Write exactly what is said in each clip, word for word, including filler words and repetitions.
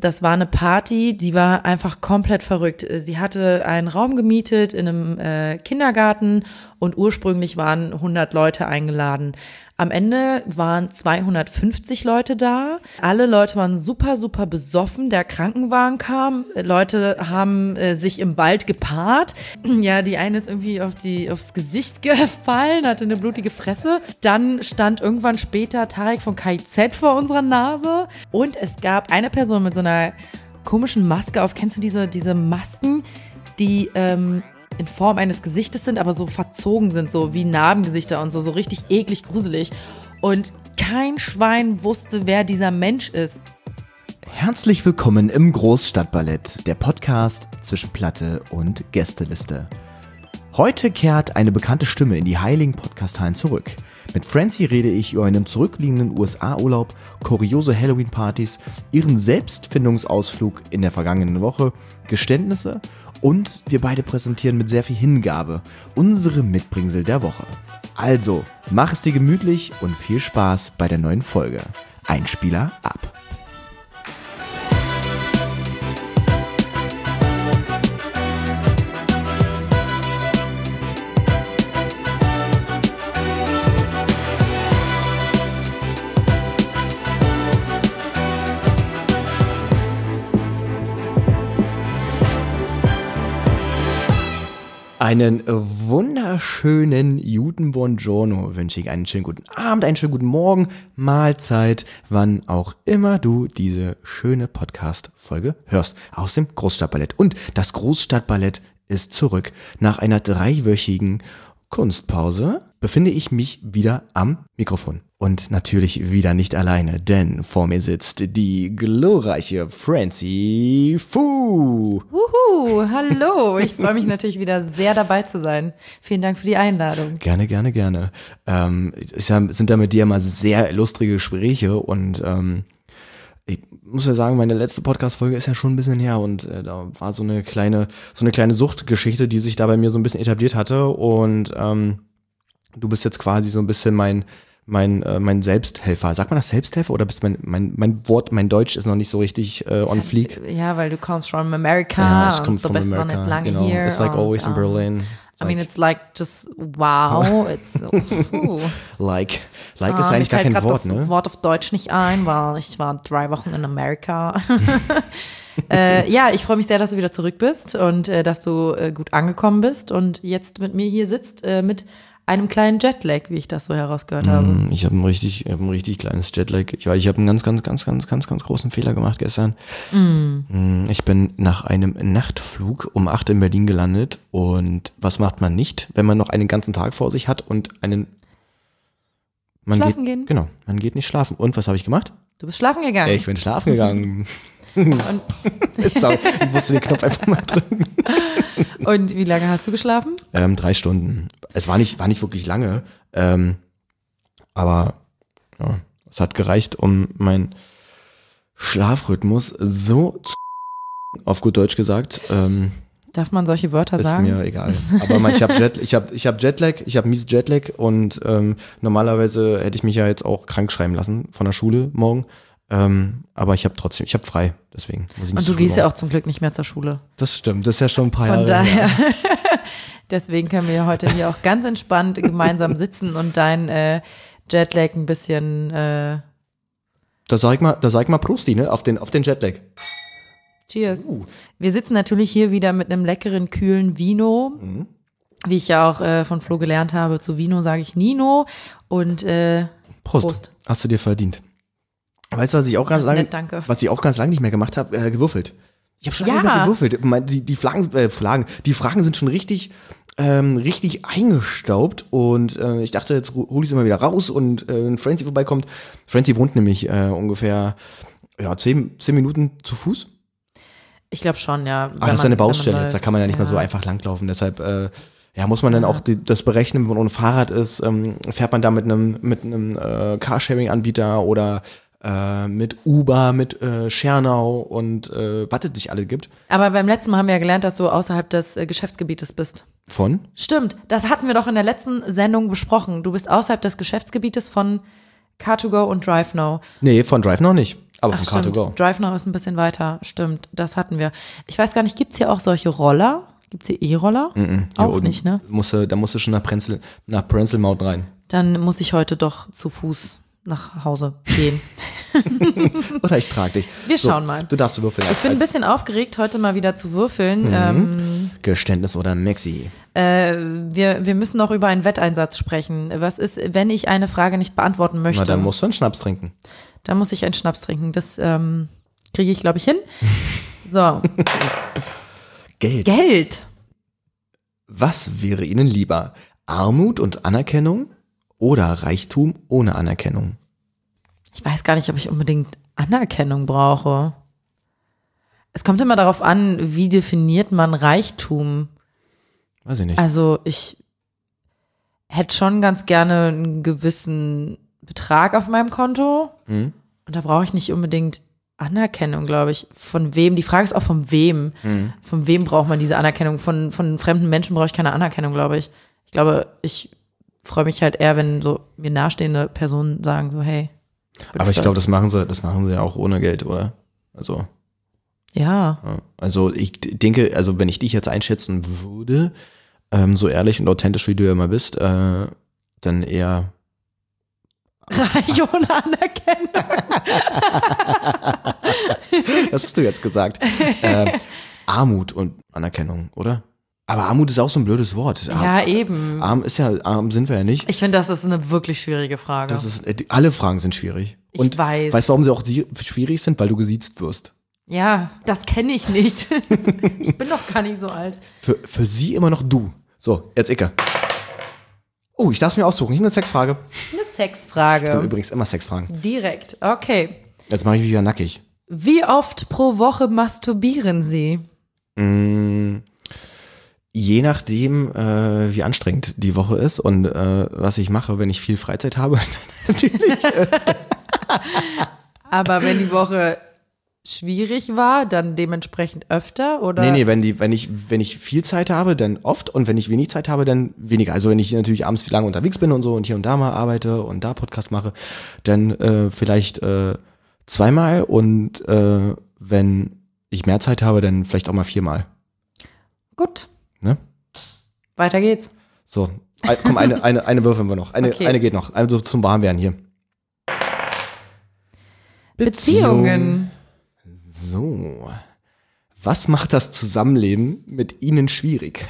das war eine Party, die war einfach komplett verrückt. Sie hatte einen Raum gemietet in einem äh, Kindergarten und ursprünglich waren hundert Leute eingeladen. Am Ende waren zweihundertfünfzig Leute da. Alle Leute waren super, super besoffen. Der Krankenwagen kam. Leute haben äh, sich im Wald gepaart. Ja, die eine ist irgendwie auf die, aufs Gesicht gefallen, hatte eine blutige Fresse. Dann stand irgendwann später Tarek von K I Z vor unserer Nase. Und es gab eine Person mit so einer komischen Maske auf. Kennst du diese, diese Masken, die ähm, in Form eines Gesichtes sind, aber so verzogen sind, so wie Narbengesichter und so, so richtig eklig gruselig. Und kein Schwein wusste, wer dieser Mensch ist. Herzlich willkommen im Großstadtballett, der Podcast zwischen Platte und Gästeliste. Heute kehrt eine bekannte Stimme in die heiligen Podcast-Hallen zurück. Mit Francie rede ich über einen zurückliegenden U S A-Urlaub, kuriose Halloween-Partys, ihren Selbstfindungsausflug in der vergangenen Woche, Geständnisse und wir beide präsentieren mit sehr viel Hingabe unsere Mitbringsel der Woche. Also, mach es dir gemütlich und viel Spaß bei der neuen Folge. Einspieler ab. Einen wunderschönen Guten Buongiorno wünsche ich, einen schönen guten Abend, einen schönen guten Morgen, Mahlzeit, wann auch immer du diese schöne Podcast-Folge hörst aus dem Großstadtballett. Und das Großstadtballett ist zurück. Nach einer dreiwöchigen Kunstpause befinde ich mich wieder am Mikrofon. Und natürlich wieder nicht alleine, denn vor mir sitzt die glorreiche Francie Fu. Wuhu, hallo. Ich freue mich natürlich wieder sehr dabei zu sein. Vielen Dank für die Einladung. Gerne, gerne, gerne. Ähm, es sind da mit dir immer sehr illustrige Gespräche und ähm, ich muss ja sagen, meine letzte Podcast-Folge ist ja schon ein bisschen her und äh, da war so eine kleine, so eine kleine Suchtgeschichte, die sich da bei mir so ein bisschen etabliert hatte und ähm, du bist jetzt quasi so ein bisschen mein mein äh, mein Selbsthelfer. Sagt man das Selbsthelfer oder bist mein mein mein Wort, mein Deutsch ist noch nicht so richtig äh, on fleek? Ja, weil du kommst from America. Ja, ich komme du from bist America. noch nicht lange genau. hier. It's like und, always in um, Berlin. It's I mean, like, it's like just wow. It's so, uh. like like Ah, ist eigentlich mir gar fällt kein grad Wort, das ne? Wort auf Deutsch nicht ein, weil ich war drei Wochen in Amerika. äh, ja, ich freue mich sehr, dass du wieder zurück bist und äh, dass du äh, gut angekommen bist und jetzt mit mir hier sitzt äh, mit einem kleinen Jetlag, wie ich das so herausgehört habe. Ich habe ein richtig, ich habe ein richtig kleines Jetlag. Ich, ich habe einen ganz, ganz, ganz, ganz, ganz, ganz großen Fehler gemacht gestern. Mm. Ich bin nach einem Nachtflug um acht in Berlin gelandet und was macht man nicht, wenn man noch einen ganzen Tag vor sich hat und einen man Schlafen geht, gehen. Genau, man geht nicht schlafen. Und was habe ich gemacht? Du bist schlafen gegangen. Ich bin schlafen gegangen. Und, Sorry, ich musste den Knopf einfach mal drücken. und wie lange hast du geschlafen? Ähm, drei Stunden. Es war nicht, war nicht wirklich lange, ähm, aber ja, es hat gereicht, um meinen Schlafrhythmus so zu, auf gut Deutsch gesagt, ähm, Darf man solche Wörter ist sagen? mir egal. Aber mein, ich habe Jet, ich hab, ich hab Jetlag, ich habe mies Jetlag und ähm, normalerweise hätte ich mich ja jetzt auch krank schreiben lassen von der Schule morgen. Ähm, aber ich habe trotzdem, ich habe frei, deswegen muss ich nicht Und du zur gehst Schule ja auch zum Glück nicht mehr zur Schule. Das stimmt, das ist ja schon ein paar Von Jahre daher, her. deswegen können wir heute hier auch ganz entspannt gemeinsam sitzen und dein äh, Jetlag ein bisschen äh, Da sag ich mal, da sag ich mal Prosti, ne, auf den, auf den Jetlag. Cheers. Uh. Wir sitzen natürlich hier wieder mit einem leckeren, kühlen Vino. Mhm. Wie ich ja auch äh, von Flo gelernt habe, zu Vino sage ich Nino. Und äh, Prost. Prost. Hast du dir verdient. Weißt du, was ich auch ganz Das ist lange, nett, danke. was ich auch ganz lange nicht mehr gemacht habe? Äh, gewürfelt. Ich habe schon lange Ja. nicht mehr gewürfelt. Mein- Die, die Flaggen, äh, Flaggen, die Fragen sind schon richtig, ähm, richtig eingestaubt und äh, ich dachte, jetzt hol ich sie mal wieder raus und äh, wenn Francie vorbeikommt. Francie wohnt nämlich äh, ungefähr ja, zehn, zehn Minuten zu Fuß. Ich glaube schon, ja. Aber das ist eine Baustelle jetzt, da kann man ja nicht mehr so einfach langlaufen. Deshalb äh, ja, muss man dann auch die, das berechnen, wenn man ohne Fahrrad ist, ähm, fährt man da mit einem mit einem äh, Carsharing-Anbieter oder äh, mit Uber, mit äh, Schernau und äh, was es nicht alle gibt. Aber beim letzten Mal haben wir ja gelernt, dass du außerhalb des äh, Geschäftsgebietes bist. Von? Stimmt, das hatten wir doch in der letzten Sendung besprochen. Du bist außerhalb des Geschäftsgebietes von Car to Go und Drive Now. Nee, von Drive Now nicht, aber Ach, von Car to stimmt. Go. Drive Now ist ein bisschen weiter, stimmt, das hatten wir. Ich weiß gar nicht, gibt es hier auch solche Roller? Gibt es hier E-Roller? Mm-mm, auch nicht, ne? Musst du, da musst du schon nach Prenzl, nach Prenzlmauth rein. Dann muss ich heute doch zu Fuß nach Hause gehen. Oder ich trage dich. Wir so, schauen mal. Du darfst würfeln. Ich bin ein bisschen aufgeregt, heute mal wieder zu würfeln. Mhm. Ähm, Geständnis oder Maxi? Äh, wir, wir müssen noch über einen Wetteinsatz sprechen. Was ist, wenn ich eine Frage nicht beantworten möchte? Na, dann musst du einen Schnaps trinken. Dann muss ich einen Schnaps trinken. Das ähm, kriege ich, glaube ich, hin. So. Geld. Geld. Was wäre Ihnen lieber? Armut und Anerkennung oder Reichtum ohne Anerkennung? Ich weiß gar nicht, ob ich unbedingt Anerkennung brauche. Es kommt immer darauf an, wie definiert man Reichtum. Weiß ich nicht. Also ich hätte schon ganz gerne einen gewissen Betrag auf meinem Konto. Mhm. Und da brauche ich nicht unbedingt Anerkennung, glaube ich. Von wem? Die Frage ist auch von wem. Mhm. Von wem braucht man diese Anerkennung? Von, von fremden Menschen brauche ich keine Anerkennung, glaube ich. Ich glaube, ich freue mich halt eher, wenn so mir nahestehende Personen sagen so, hey. Aber ich glaube, das machen sie, das machen sie ja auch ohne Geld, oder? Also. Ja. ja. Also ich denke, also wenn ich dich jetzt einschätzen würde, ähm, so ehrlich und authentisch wie du ja immer bist, äh, dann eher reich ohne Anerkennung. Das hast du jetzt gesagt. Äh, Armut und Anerkennung, oder? Aber Armut ist auch so ein blödes Wort. Arm, ja, eben. Arm ist ja, arm sind wir ja nicht. Ich finde, das ist eine wirklich schwierige Frage. Das ist, alle Fragen sind schwierig. Und ich weiß. Weißt du, warum sie auch schwierig sind? Weil du gesiezt wirst. Ja, das kenne ich nicht. Ich bin doch gar nicht so alt. Für, für sie immer noch du. So, jetzt Icke. Oh, ich darf es mir aussuchen. Ich eine Sexfrage. Eine Sexfrage. Ich stelle übrigens immer Sexfragen. Direkt, okay. Jetzt mache ich mich wieder nackig. Wie oft pro Woche masturbieren Sie? Mmh, je nachdem, äh, wie anstrengend die Woche ist und äh, was ich mache, wenn ich viel Freizeit habe. Natürlich. Äh. Aber wenn die Woche schwierig war, dann dementsprechend öfter, oder? Nee, nee, wenn, die, wenn, ich, wenn ich viel Zeit habe, dann oft und wenn ich wenig Zeit habe, dann weniger. Also wenn ich natürlich abends viel lange unterwegs bin und so und hier und da mal arbeite und da Podcast mache, dann äh, vielleicht äh, zweimal und äh, wenn ich mehr Zeit habe, dann vielleicht auch mal viermal. Gut. Ne? Weiter geht's. So, komm, eine, eine, eine würfeln wir noch. Eine, Okay. eine geht noch. Also zum Warmwerden hier. Beziehungen. So. Was macht das Zusammenleben mit Ihnen schwierig?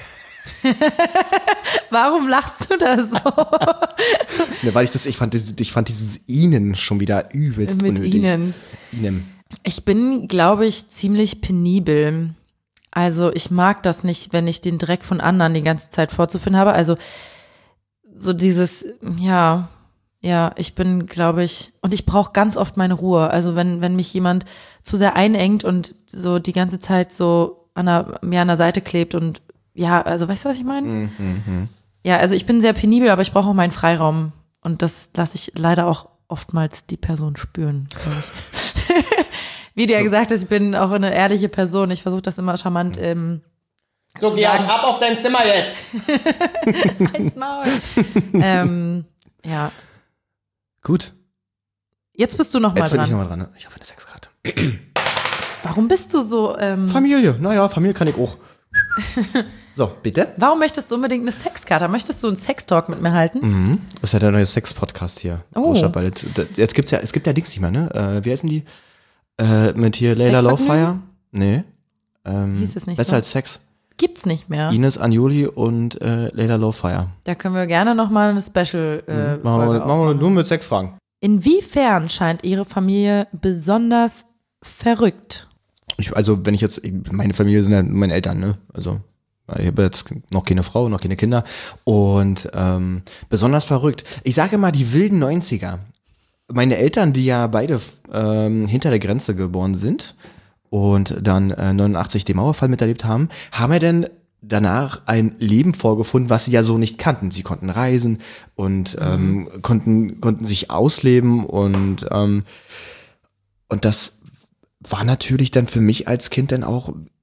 Warum lachst du da so? Ne, weil ich das, ich fand, dieses, ich fand dieses Ihnen schon wieder übelst Mit unnötig. Ihnen. Ihnen. Ich bin, glaube ich, ziemlich penibel. Also ich mag das nicht, wenn ich den Dreck von anderen die ganze Zeit vorzufinden habe. Also so dieses, ja, ja, ich bin, glaube ich, und ich brauche ganz oft meine Ruhe. Also wenn, wenn mich jemand zu sehr einengt und so die ganze Zeit so an der, mir an der Seite klebt und ja, also weißt du, was ich meine? Mhm. Ja, also ich bin sehr penibel, aber ich brauche auch meinen Freiraum und das lasse ich leider auch oftmals die Person spüren. glaub ich. Wie du ja So. gesagt hast, ich bin auch eine ehrliche Person. Ich versuche das immer charmant ähm, So, zu Georg, sagen. ab auf dein Zimmer jetzt. Ins Maul. ähm, ja, Gut. jetzt bist du noch mal Jetzt bin ich dran. nochmal dran. Ne? Ich hoffe, eine Sexkarte. Warum bist du so, ähm, Familie. Naja, Familie kann ich auch. So, bitte. warum möchtest du unbedingt eine Sexkarte? Möchtest du einen Sextalk mit mir halten? Mhm. Das ist ja der neue Sex-Podcast hier. Oh. Großstadtballett. Jetzt gibt's ja, es gibt ja Dings nicht mehr, ne? Äh, wie heißen die? Äh, mit hier Layla Sexvergnügen? Lowfire? Nee. Ähm, Hieß es nicht Besser so? als Sex. Gibt's nicht mehr. Ines Anjuli und äh, Layla Lowfire. Da können wir gerne noch mal eine Special äh, Mhm. Machen wir, Folge machen wir aufmachen. nur mit Sexfragen. Inwiefern scheint Ihre Familie besonders verrückt? Ich, also, wenn ich jetzt, meine Familie sind ja meine Eltern, ne? Also, ich habe jetzt noch keine Frau, noch keine Kinder. Und ähm, besonders verrückt. Ich sage mal, die wilden neunziger. Meine Eltern, die ja beide ähm, hinter der Grenze geboren sind und dann äh, neunundachtzig den Mauerfall miterlebt haben, haben ja dann danach ein Leben vorgefunden, was sie ja so nicht kannten. Sie konnten reisen und ähm, konnten, konnten sich ausleben und, ähm, und das war natürlich dann für mich als Kind dann auch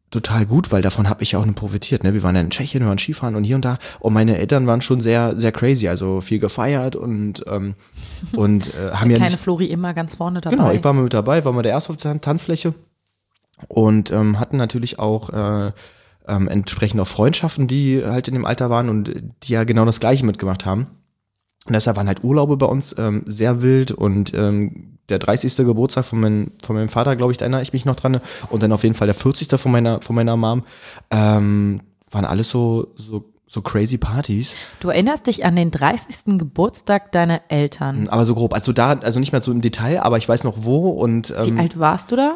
total gut, weil davon habe ich ja auch nur profitiert. Ne? Wir waren ja in Tschechien, wir waren Skifahren und hier und da. Und meine Eltern waren schon sehr, sehr crazy, also viel gefeiert und, ähm, und äh, haben Der ja kleine nicht. Flori immer ganz vorne dabei. Genau, ich war mal mit dabei, war mal der erste auf der Tanzfläche und ähm, hatten natürlich auch äh, ähm, entsprechend auch Freundschaften, die halt in dem Alter waren und die ja genau das Gleiche mitgemacht haben. Und deshalb waren halt Urlaube bei uns ähm, sehr wild und ähm, der dreißigste Geburtstag von, mein, von meinem Vater, glaube ich, da erinnere ich mich noch dran. Und dann auf jeden Fall der vierzigste von meiner, von meiner Mom. Ähm, waren alles so, so, so crazy Partys. Du erinnerst dich an den dreißigsten Geburtstag deiner Eltern. Aber so grob. Also da, also nicht mehr so im Detail, aber ich weiß noch wo. Und ähm, Wie alt warst du da?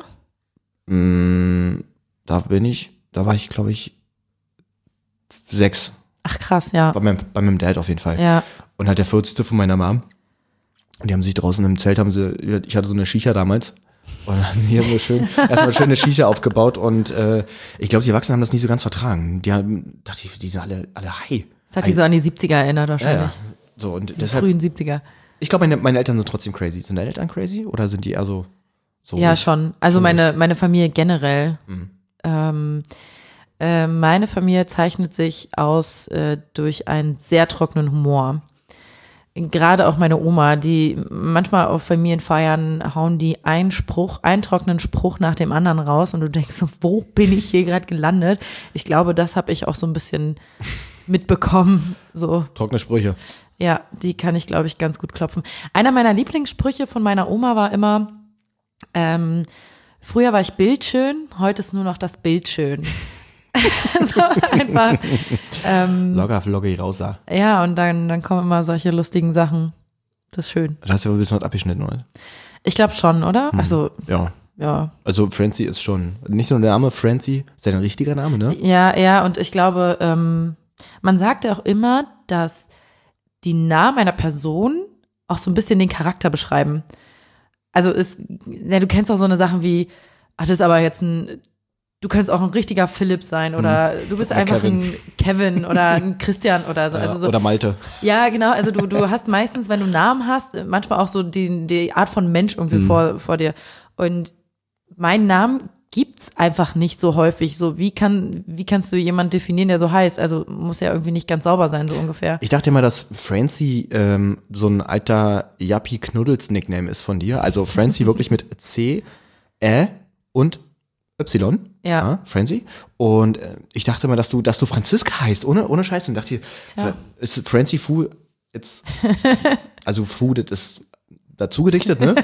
mh, da bin ich, da war ich, glaube ich, sechs. Ach krass, ja. Bei meinem, bei meinem Dad auf jeden Fall. Ja. Und halt der vierzigste von meiner Mom. Und die haben sich draußen im Zelt, haben sie, ich hatte so eine Shisha damals. Und dann haben die haben so schön, erstmal schön eine Shisha aufgebaut. Und äh, ich glaube, die Erwachsenen haben das nicht so ganz vertragen. Die haben, dachte ich, die sind alle, alle high. Das hat die so an die siebziger erinnert Ja, wahrscheinlich. ja. So, und Die deshalb, frühen siebziger. ich glaube, meine, meine Eltern sind trotzdem crazy. Sind deine Eltern crazy oder sind die eher so? so Ja, ruhig? schon. Also Schon meine, meine Familie generell. Mhm. Ähm, äh, meine Familie zeichnet sich aus äh, durch einen sehr trockenen Humor. Gerade auch meine Oma, die manchmal auf Familienfeiern hauen die einen Spruch, einen trockenen Spruch nach dem anderen raus und du denkst so, wo bin ich hier gerade gelandet? Ich glaube, das habe ich auch so ein bisschen mitbekommen. So, Trockene Sprüche. ja, die kann ich, glaube ich, ganz gut klopfen. Einer meiner Lieblingssprüche von meiner Oma war immer, ähm, früher war ich bildschön, heute ist nur noch das Bild schön. So einfach. Ähm, Logger auf Logger raus da. ja, und dann, dann kommen immer solche lustigen Sachen. Das ist schön. Da hast du aber ein bisschen was abgeschnitten, oder? Ich glaube schon, oder? Hm. Also, Ja. ja. Also Francie ist schon, nicht nur der Name Francie, ist dein richtiger Name, ne? Ja, ja, und ich glaube, ähm, man sagt ja auch immer, dass die Namen einer Person auch so ein bisschen den Charakter beschreiben. Also ist, ja, du kennst auch so eine Sachen wie, ach, das ist aber jetzt ein, du könntest auch ein richtiger Philipp sein oder du bist Oder einfach Kevin. ein Kevin oder ein Christian oder so. Ja, Also so. oder Malte. Ja, genau. Also du, du hast meistens, wenn du Namen hast, manchmal auch so die, die Art von Mensch irgendwie Mhm. vor, vor dir. Und meinen Namen gibt's einfach nicht so häufig. So, wie kann, wie kannst du jemanden definieren, der so heißt? Also muss ja irgendwie nicht ganz sauber sein, so ungefähr. Ich dachte immer, dass Francie ähm, so ein alter Yappi-Knuddels-Nickname ist von dir. Also Francie wirklich mit C, Ä und Y. Ja. Francie. Und äh, ich dachte immer, dass du, dass du Franziska heißt, ohne, ohne Scheiß. Und dachte ich, Tja. ist Francie Fu jetzt, also Fu, das ist dazu gedichtet, ne?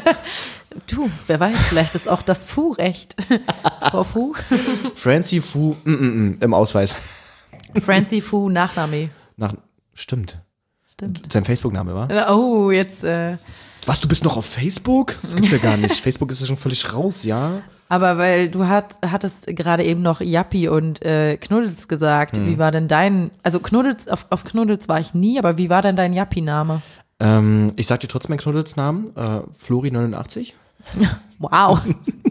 Du, wer weiß, vielleicht ist auch das Fu recht. Frau Fu. Francie Fu mm, mm, mm, im Ausweis. Francie Fu, Nachname. Nach, stimmt. Stimmt. Sein Facebook-Name, war? Oh, jetzt, äh, Was, du bist noch auf Facebook? Das gibt's ja gar nicht. Facebook ist ja schon völlig raus, ja? aber weil du hat, hattest gerade eben noch Yappi und äh, Knuddels gesagt. Hm. Wie war denn dein, also Knuddels, auf, auf Knuddels war ich nie, aber wie war denn dein Yappi-Name? Ähm, ich sag dir trotzdem meinen Knuddels-Namen. Äh, Flori neunundachtzig. Wow,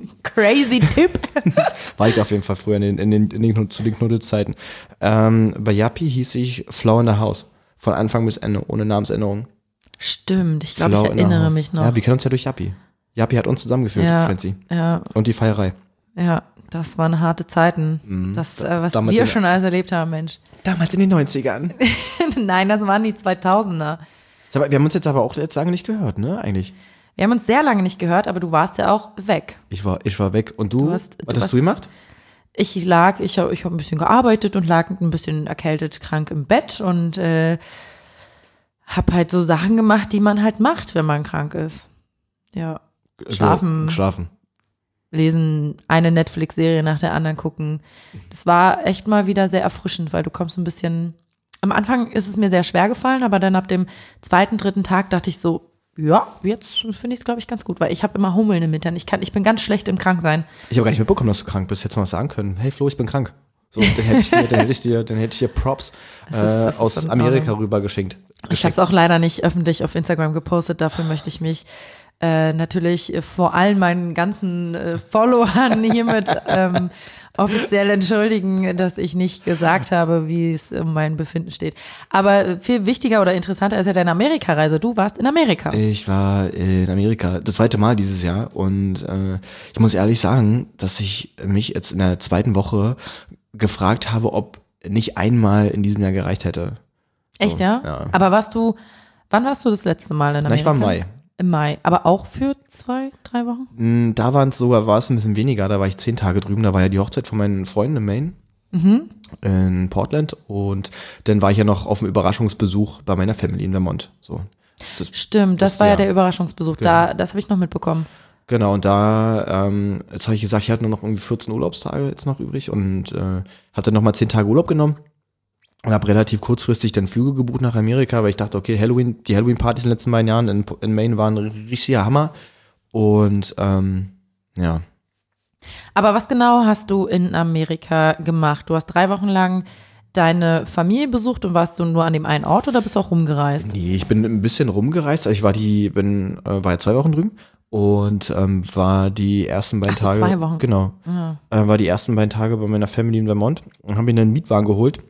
crazy Tipp. War ich auf jeden Fall früher in den, in den, in den, zu den Knuddels-Zeiten. Ähm, bei Yappi hieß ich Flower in the House. Von Anfang bis Ende, ohne Namensänderung. Stimmt, ich glaube, ich Flower in the erinnere House. mich noch. Ja, wir kennen uns ja durch Yappi. Yappi hat uns zusammengeführt, Ja. Francie. Ja, Und die Feierei. ja, das waren harte Zeiten. Mhm. Das, äh, was Damals wir in- schon alles erlebt haben, Mensch. Damals in den neunzigern. Nein, das waren die zweitausender. Sag mal, wir haben uns jetzt aber auch jetzt lange nicht gehört, ne, eigentlich. Wir haben uns sehr lange nicht gehört, aber du warst ja auch weg. Ich war, ich war weg. Und du, Du hast- was du hast hast- du gemacht? Ich lag, ich habe ich hab ein bisschen gearbeitet und lag ein bisschen erkältet, krank im Bett und äh, habe halt so Sachen gemacht, die man halt macht, wenn man krank ist. Ja, Schlafen. Ge- Schlafen. lesen, eine Netflix-Serie nach der anderen gucken. Das war echt mal wieder sehr erfrischend, weil du kommst ein bisschen, am Anfang ist es mir sehr schwer gefallen, aber dann ab dem zweiten, dritten Tag dachte ich so, ja, jetzt finde ich es, glaube ich, ganz gut, weil ich habe immer Hummeln im Hintern. Ich kann, ich bin ganz schlecht im Kranksein. Ich habe gar nicht mitbekommen, dass du krank bist. Hättest du mal was sagen können. Hey Flo, ich bin krank. So, dann hätte ich dir, dann hätte ich dir, dann hätte ich dir Props Das ist- das äh, ist aus in Amerika Ordnung. rüber geschenkt. Ich habe es auch leider nicht öffentlich auf Instagram gepostet. Dafür möchte ich mich äh, natürlich äh, vor allen meinen ganzen äh, Followern hiermit ähm, offiziell entschuldigen, dass ich nicht gesagt habe, wie es um mein Befinden steht. Aber viel wichtiger oder interessanter ist ja deine Amerikareise. Du warst in Amerika. Ich war in Amerika das zweite Mal dieses Jahr und äh, ich muss ehrlich sagen, dass ich mich jetzt in der zweiten Woche gefragt habe, ob nicht einmal in diesem Jahr gereicht hätte. So, Echt, ja? ja? Aber warst du, wann warst du das letzte Mal in Amerika? Na, ich war im Mai. Im Mai. Aber auch für zwei, drei Wochen? Mm, Da waren es sogar, war es ein bisschen weniger, da war ich zehn Tage drüben, da war ja die Hochzeit von meinen Freunden in Maine, Mhm. in Portland und dann war ich ja noch auf einem Überraschungsbesuch bei meiner Family in Vermont. So, das, Stimmt, das, das war ja Jahr. der Überraschungsbesuch. Genau. Da, das habe ich noch mitbekommen. Genau, und da, ähm, jetzt habe ich gesagt, ich hatte nur noch irgendwie vierzehn Urlaubstage jetzt noch übrig und äh, habe dann nochmal zehn Tage Urlaub genommen und habe relativ kurzfristig dann Flüge gebucht nach Amerika, weil ich dachte, okay, Halloween, die Halloween-Partys in den letzten beiden Jahren in, in Maine waren ein richtiger Hammer und ähm, ja. Aber was genau hast du in Amerika gemacht? Du hast drei Wochen lang deine Familie besucht und warst du nur an dem einen Ort oder bist du auch rumgereist? Nee, ich bin ein bisschen rumgereist, also ich war die, bin, äh, war ja zwei Wochen drüben und ähm, war die ersten beiden Ach so, Tage. zwei Wochen. Genau. Ja. Äh, war die ersten beiden Tage bei meiner Family in Vermont und habe mir einen Mietwagen geholt.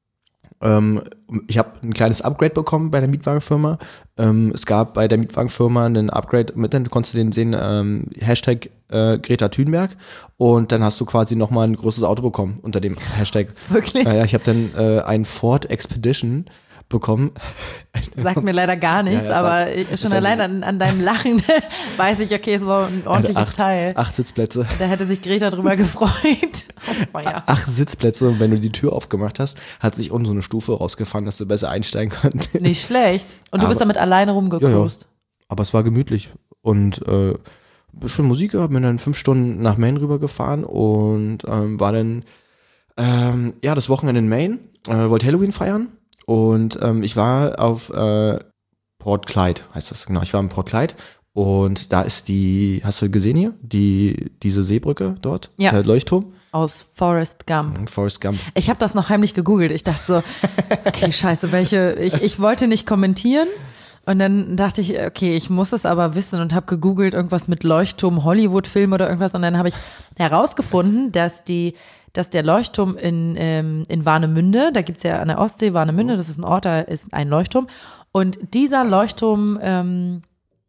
Ähm, ich habe ein kleines Upgrade bekommen bei der Mietwagenfirma. Ähm, es gab bei der Mietwagenfirma einen Upgrade mit, dann konntest du den sehen, ähm, Hashtag äh, Greta Thunberg und dann hast du quasi nochmal ein größeres Auto bekommen unter dem Hashtag. Wirklich? Naja, ich habe dann äh, einen Ford Expedition bekommen. Sagt mir leider gar nichts, Ja, ja, aber sagt- ich, schon sagt- allein an, an deinem Lachen weiß ich, okay, es war ein ordentliches acht, Teil. Acht Sitzplätze. Da hätte sich Greta drüber gefreut. Oh, ja. Acht Sitzplätze und wenn du die Tür aufgemacht hast, hat sich unten so eine Stufe rausgefahren, dass du besser einsteigen konntest. Nicht schlecht. Und du Aber- bist damit alleine rumgecruised. Aber es war gemütlich und äh, schön Musik gehabt, bin dann fünf Stunden nach Maine rübergefahren und ähm, war dann ähm, ja das Wochenende in Maine, äh, wollte Halloween feiern und ähm, ich war auf äh, Port Clyde, heißt das, genau, ich war in Port Clyde und da ist die, hast du gesehen hier, die diese Seebrücke dort, Ja. der Leuchtturm, Aus Forrest Gump. Forrest Gump. Ich habe das noch heimlich gegoogelt. Ich dachte so, okay, scheiße, welche, ich, ich wollte nicht kommentieren. Und dann dachte ich, okay, ich muss es aber wissen und habe gegoogelt, irgendwas mit Leuchtturm, Hollywood-Film oder irgendwas. Und dann habe ich herausgefunden, dass die, dass der Leuchtturm in, ähm, in Warnemünde, da gibt's ja an der Ostsee Warnemünde, das ist ein Ort, da ist ein Leuchtturm. Und dieser Leuchtturm ähm,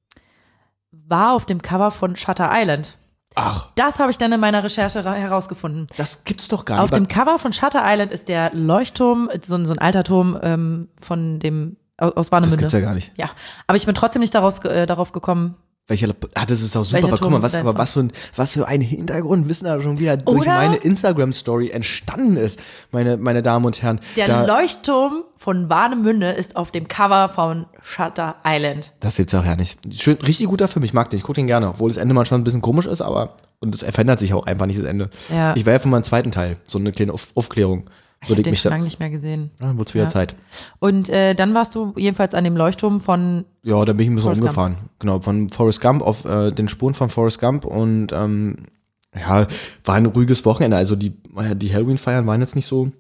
war auf dem Cover von Shutter Island. Ach, Das habe ich dann in meiner Recherche ra- herausgefunden. das gibt's doch gar Auf nicht. dem Cover von Shutter Island ist der Leuchtturm, so ein, so ein alter Turm ähm, von dem aus, aus das Warnemünde. gibt's ja gar nicht. Ja, aber ich bin trotzdem nicht daraus, äh, darauf gekommen. Welcher, ah, das ist auch super, Welcher aber guck mal, Turm was, deins aber war? was, für ein, was für ein Hintergrundwissen da schon wieder durch Oder? meine Instagram-Story entstanden ist, meine, meine Damen und Herren. Der da, Leuchtturm von Warnemünde ist auf dem Cover von Shutter Island. Das gibt's auch ja nicht. Schön, richtig guter Film, ich mag den, ich gucke den gerne, obwohl das Ende manchmal ein bisschen komisch ist, aber, und es verändert sich auch einfach nicht, das Ende. Ja. Ich war ja von meinem zweiten Teil, so eine kleine Auf Aufklärung. Ich habe den mich schon da, lange nicht mehr gesehen. ja, wird's wieder Ja. Zeit. Und äh, dann warst du jedenfalls an dem Leuchtturm von, Ja, dann bin ich ein bisschen Forrest rumgefahren. Genau, von Forrest Gump auf äh, den Spuren von Forrest Gump und ähm, ja, war ein ruhiges Wochenende. Also die, die Halloween-Feiern waren jetzt nicht so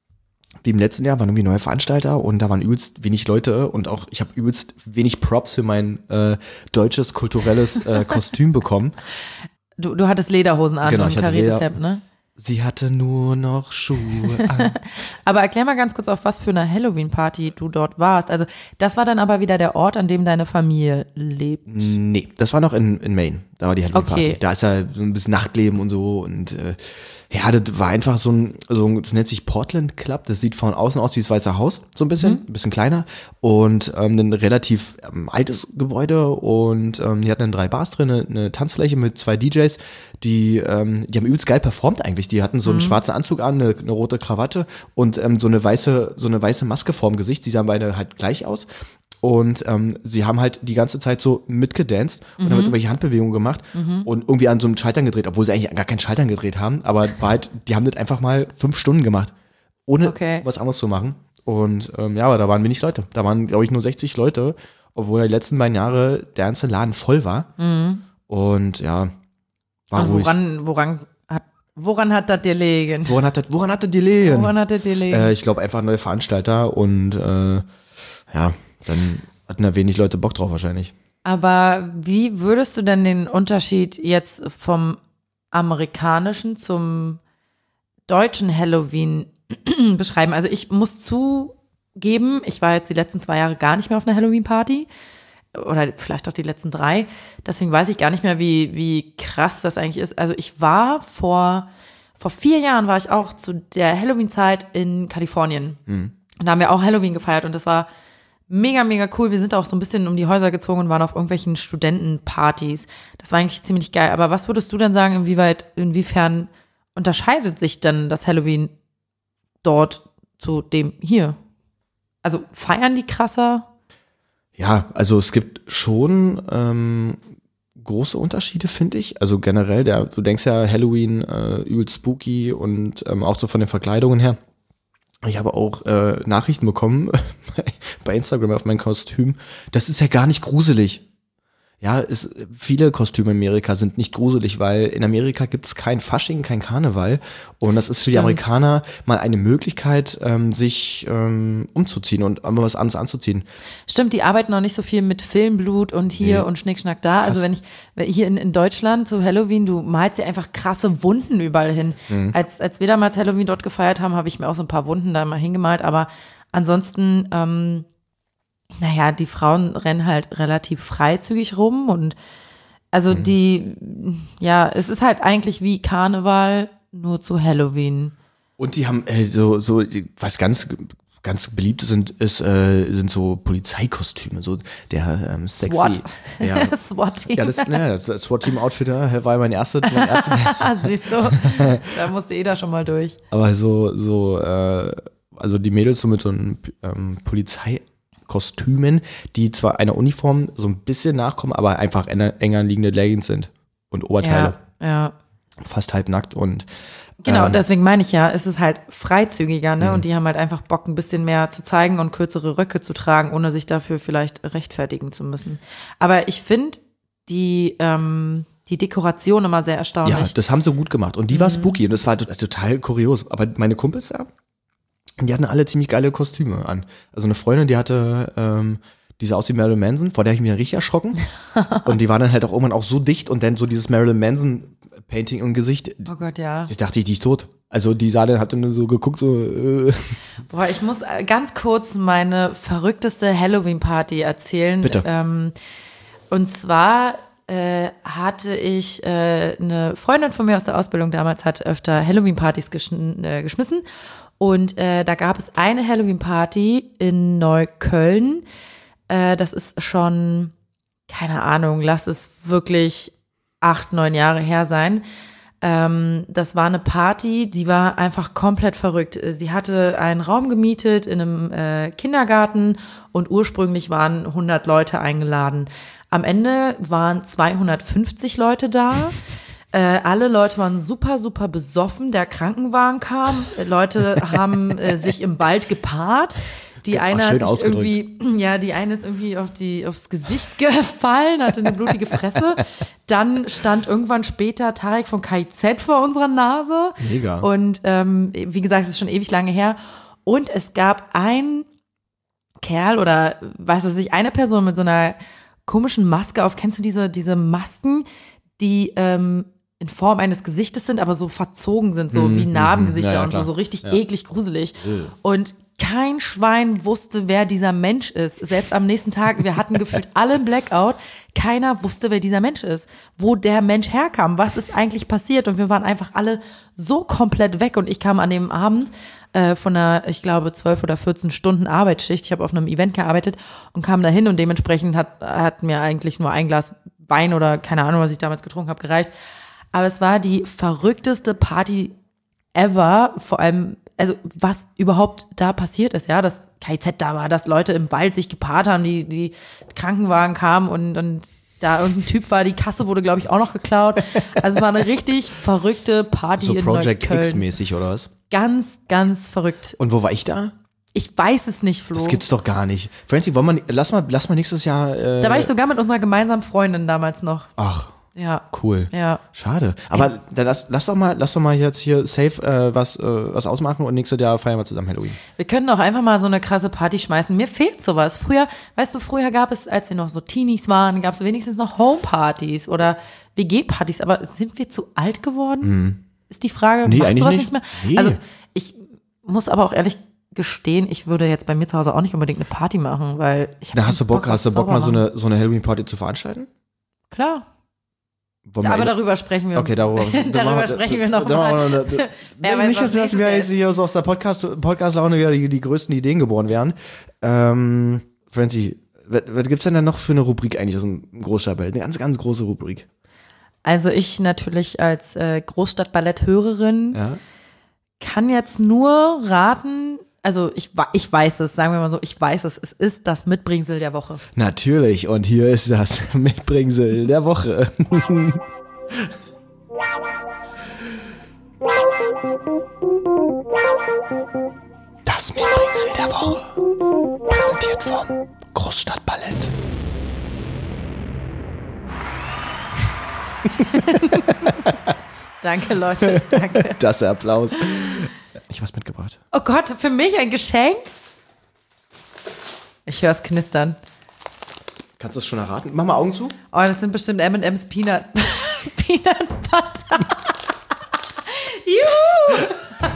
wie im letzten Jahr, waren irgendwie neue Veranstalter und da waren übelst wenig Leute und auch ich habe übelst wenig Props für mein äh, deutsches kulturelles äh, Kostüm bekommen. du, du hattest Lederhosen an Genau, und ich ein hatte kariertes Leder- Hemd, ne? Sie hatte nur noch Schuhe an. Aber erklär mal ganz kurz, auf was für eine Halloween-Party du dort warst. Also das war dann aber wieder der Ort, an dem deine Familie lebt. Nee, das war noch in, in Maine. Da war die Halloween-Party. Okay. Da ist ja so ein bisschen Nachtleben und so. Und äh, ja, das war einfach so ein, so ein, das nennt sich Portland Club. Das sieht von außen aus wie das Weiße Haus, so ein bisschen, ein bisschen kleiner. Und ähm, ein relativ ähm, altes Gebäude. Und ähm, die hatten dann drei Bars drin, eine, eine Tanzfläche mit zwei D Js. Die, ähm, die haben übelst geil performt eigentlich. Die hatten so einen schwarzen Anzug an, eine, eine rote Krawatte und ähm, so eine weiße, so eine weiße Maske vorm Gesicht. Die sahen beide halt gleich aus. Und ähm, sie haben halt die ganze Zeit so mitgedanced und damit irgendwelche Handbewegungen gemacht und irgendwie an so einem Schaltern gedreht, obwohl sie eigentlich gar keinen Schaltern gedreht haben. Aber war halt, die haben das einfach mal fünf Stunden gemacht, ohne Okay. was anderes zu machen. Und ähm, ja, aber da waren wenig Leute. Da waren, glaube ich, nur sechzig Leute, obwohl die letzten beiden Jahre der ganze Laden voll war. Und ja, war Und ruhig. woran, woran hat, woran hat das gelegen? Woran hat das, woran hat das gelegen? Woran hat das gelegen? Äh, ich glaube einfach neue Veranstalter und äh, ja, dann hatten da wenig Leute Bock drauf wahrscheinlich. Aber wie würdest du denn den Unterschied jetzt vom amerikanischen zum deutschen Halloween beschreiben? Also ich muss zugeben, ich war jetzt die letzten zwei Jahre gar nicht mehr auf einer Halloween-Party oder vielleicht auch die letzten drei. Deswegen weiß ich gar nicht mehr, wie, wie krass das eigentlich ist. Also ich war vor, vor vier Jahren war ich auch zu der Halloween-Zeit in Kalifornien. Mhm. Und da haben wir auch Halloween gefeiert und das war mega, mega cool. Wir sind auch so ein bisschen um die Häuser gezogen und waren auf irgendwelchen Studentenpartys. Das war eigentlich ziemlich geil. Aber was würdest du denn sagen, inwieweit, inwiefern unterscheidet sich denn das Halloween dort zu dem hier? Also feiern die krasser? Ja, also es gibt schon ähm, große Unterschiede, finde ich. Also generell, der, du denkst ja Halloween äh, übel spooky und ähm, auch so von den Verkleidungen her. Ich habe auch äh, Nachrichten bekommen bei Instagram auf mein Kostüm. Das ist ja gar nicht gruselig. Ja, es, viele Kostüme in Amerika sind nicht gruselig, weil in Amerika gibt es kein Fasching, kein Karneval. Und das ist für die Amerikaner mal eine Möglichkeit, ähm, sich ähm, umzuziehen und mal was anderes anzuziehen. Stimmt, die arbeiten noch nicht so viel mit Filmblut und hier nee. und Schnickschnack da. Also wenn ich hier in, in Deutschland zu Halloween, du malst dir einfach krasse Wunden überall hin. Mhm. Als, als wir damals Halloween dort gefeiert haben, habe ich mir auch so ein paar Wunden da mal hingemalt. Aber ansonsten ähm, naja, die Frauen rennen halt relativ freizügig rum und also mhm. die, ja, es ist halt eigentlich wie Karneval, nur zu Halloween. Und die haben äh, so, so, was ganz, ganz beliebt sind, ist, äh, sind so Polizeikostüme, so der ähm, sexy. SWAT. Ja. SWAT-Team. Ja, das, naja, das SWAT-Team-Outfit war mein erstes. Mein erstes. Siehst du, da musste jeder schon mal durch. Aber so, so, äh, also die Mädels so mit so einem ähm, Polizei Kostümen, die zwar einer Uniform so ein bisschen nachkommen, aber einfach enger, enger liegende Leggings sind und Oberteile. Ja, ja. Fast halb nackt und genau, ähm, deswegen meine ich ja, es ist halt freizügiger, ne? Mhm. Und die haben halt einfach Bock, ein bisschen mehr zu zeigen und kürzere Röcke zu tragen, ohne sich dafür vielleicht rechtfertigen zu müssen. Aber ich finde die, ähm, die Dekoration immer sehr erstaunlich. Ja, das haben sie gut gemacht. Und die mhm. war spooky und das war total kurios. Aber meine Kumpels da, die hatten alle ziemlich geile Kostüme an. Also eine Freundin, die hatte ähm, diese aus wie Marilyn Manson, vor der habe ich mich richtig erschrocken. Und die war dann halt auch irgendwann auch so dicht und dann so dieses Marilyn Manson Painting im Gesicht. Oh Gott, ja. Ich dachte, die ist tot. Also die sah dann, hat dann so geguckt, so äh. Boah, ich muss ganz kurz meine verrückteste Halloween-Party erzählen. Bitte. Ähm, und zwar äh, hatte ich äh, eine Freundin von mir aus der Ausbildung damals, hat öfter Halloween-Partys geschn- äh, geschmissen. Und äh, da gab es eine Halloween-Party in Neukölln. Äh, das ist schon, keine Ahnung, lass es wirklich acht, neun Jahre her sein. Ähm, das war eine Party, die war einfach komplett verrückt. Sie hatte einen Raum gemietet in einem äh, Kindergarten und ursprünglich waren hundert Leute eingeladen. Am Ende waren zweihundertfünfzig Leute da. Äh, alle Leute waren super, super besoffen. Der Krankenwagen kam. Leute haben äh, sich im Wald gepaart. Die eine Ach, hat sich ausgedrückt. irgendwie, ja, die eine ist irgendwie auf die, aufs Gesicht gefallen, hatte eine blutige Fresse. Dann stand irgendwann später Tarek von K I Z vor unserer Nase. Mega. Und ähm, wie gesagt, es ist schon ewig lange her. Und es gab einen Kerl oder weiß ich nicht, eine Person mit so einer komischen Maske auf. Kennst du diese, diese Masken, die ähm, in Form eines Gesichtes sind, aber so verzogen sind, so mm, wie Narbengesichter ja, ja, und so, klar. so richtig Ja. eklig, gruselig. Ew. Und kein Schwein wusste, wer dieser Mensch ist. Selbst am nächsten Tag, wir hatten gefühlt alle einen Blackout. Keiner wusste, wer dieser Mensch ist, wo der Mensch herkam, was ist eigentlich passiert. Und wir waren einfach alle so komplett weg. Und ich kam an dem Abend äh, von einer, ich glaube, zwölf oder vierzehn Stunden Arbeitsschicht. Ich habe auf einem Event gearbeitet und kam da hin und dementsprechend hat, hat mir eigentlich nur ein Glas Wein oder keine Ahnung, was ich damals getrunken habe, gereicht. Aber es war die verrückteste Party ever, vor allem, also was überhaupt da passiert ist, ja, dass K I Z da war, dass Leute im Wald sich gepaart haben, die, die Krankenwagen kamen und, und da irgendein Typ war, die Kasse wurde, glaube ich, auch noch geklaut. Also es war eine richtig verrückte Party So in Project Neukölln. X-mäßig oder was? Ganz, ganz verrückt. Und wo war ich da? Ich weiß es nicht, Flo. Das gibt's doch gar nicht. Francie, wollen wir, lass mal, lass mal nächstes Jahr. Äh, Da war ich sogar mit unserer gemeinsamen Freundin damals noch. Ach. Ja. Cool. Ja. Schade. Aber ja. Dann lass, lass doch mal, lass doch mal jetzt hier safe äh, was, äh, was ausmachen und nächstes Jahr feiern wir zusammen Halloween. Wir können doch einfach mal so eine krasse Party schmeißen. Mir fehlt sowas. Früher, weißt du, früher gab es, als wir noch so Teenies waren, gab es wenigstens noch Homepartys oder W G-Partys. Aber sind wir zu alt geworden? Mhm. ist die Frage. Nee, Macht eigentlich sowas nicht. nicht mehr? Nee. Also ich muss aber auch ehrlich gestehen, ich würde jetzt bei mir zu Hause auch nicht unbedingt eine Party machen, weil ich habe Da hast du Bock, hast du Bock mal so eine eine, so eine Halloween-Party zu veranstalten? Klar. Wollen Ja, wir aber in- darüber sprechen wir. Okay, darüber, darüber sprechen wir noch mal. Wer weiß, Nicht, was dass dass mir nächstes jetzt hier so aus der Podcast, Podcast-Laune wieder die, die größten Ideen geboren werden. Ähm, Francie, was, was gibt's denn da noch für eine Rubrik eigentlich aus dem Großstadtballett? Eine ganz, ganz große Rubrik. Also ich natürlich als äh, Großstadtballett-Hörerin Ja? kann jetzt nur raten, also ich, ich weiß es, sagen wir mal so, ich weiß es, es ist das Mitbringsel der Woche. Natürlich, und hier ist das Mitbringsel der Woche. Das Mitbringsel der Woche. Präsentiert vom Großstadtballett. Danke, Leute, danke. Das Applaus. Ich hab was mitgebracht. Oh Gott, für mich ein Geschenk? Ich höre es knistern. Kannst du es schon erraten? Mach mal Augen zu. Oh, das sind bestimmt M und M's Peanut, Peanut Butter. Juhu!